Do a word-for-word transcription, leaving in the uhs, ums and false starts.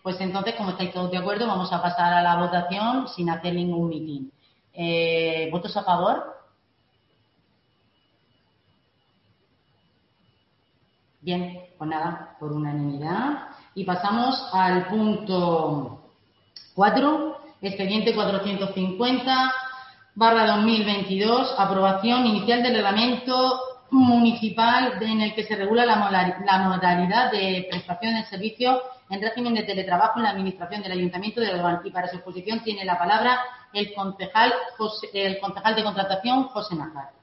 Pues entonces, como estáis todos de acuerdo, vamos a pasar a la votación sin hacer ningún mitin. Eh, ¿Votos a favor? Bien, pues nada, por unanimidad. Y pasamos al punto cuatro, expediente cuatrocientos cincuenta barra dos mil veintidós, aprobación inicial del reglamento municipal en el que se regula la modalidad de prestación de servicio en régimen de teletrabajo en la administración del Ayuntamiento de León. Y para su exposición tiene la palabra el concejal, José, el concejal de contratación, José Nájar.